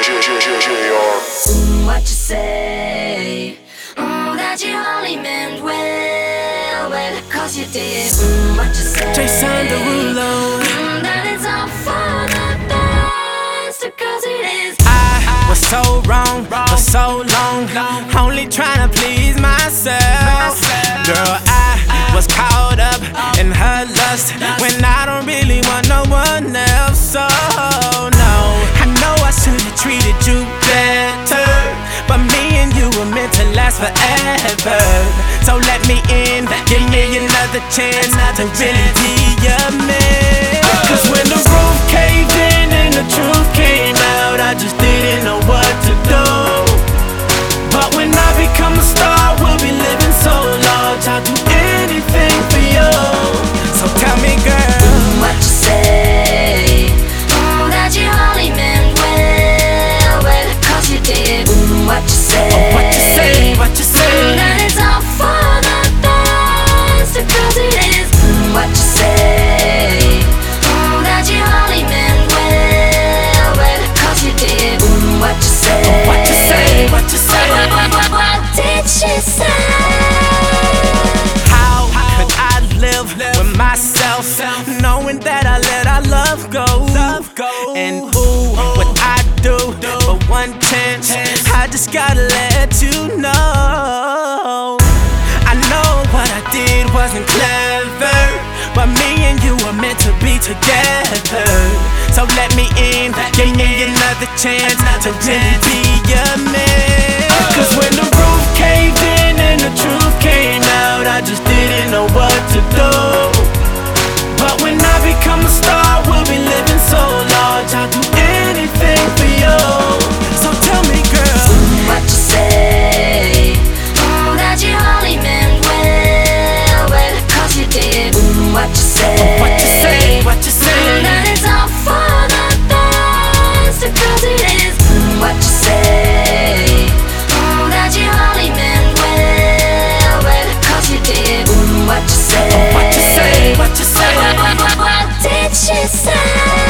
What you say? That you only meant well, cause you did. What you say? Jason Derulo. That it's all for the best, cause it is. I was so wrong for so long, only trying to please myself. Girl, I was caught up in her lust when I don't really want no one else. So no, I know I should've treated you better, but me and you were meant to last forever. So let me in, give me another chance to really be your man. Cause when the roof caved in and the truth came out, I just didn't know what to do. But when I become a star, we'll be living so large, I'll do anything for you. So tell me, girl, what you say? That you only meant well, cause you did. What you say? what you say, what you say. That it's all for the best, cause it is. What you say? That you only meant well, cause you did. What you say? What you say, what you say. What did she say? How could I live with myself, knowing that I let our love go? And ooh, what I do for one chance, I just gotta let you know. I know what I did wasn't clever, but me and you were meant to be together. So let me in, give me another chance to really be your man. Cause when the roof caved in and the truth came out, I just didn't know what to do. But when I become a star, we'll be living so large, I'll do anything for you. So tell me, girl, what you say? That you only meant well, cause you did. What you say? what you say, what you say. That it's all for the best, cause it is. What you say? That you only meant well, cause you did. What you say? What you say, what you say. What did she say?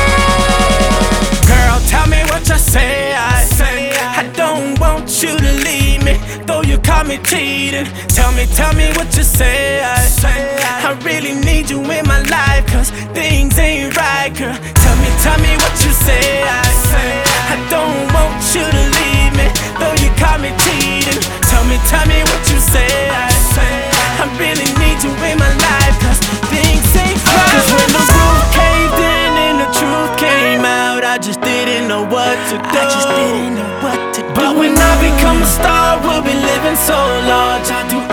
Girl, tell me what you say. I don't want you to leave me, though you caught me cheating. Tell me what you say. I really need you in my life, cause things ain't right, girl. Tell me what you say. I don't want you to leave me, though you caught me cheating. Tell me what you say. I really need you in my life, cause things ain't right. Cause when the roof caved in and the truth came out, I just didn't know what to do. But when I become a star, we'll be living so large, I'll do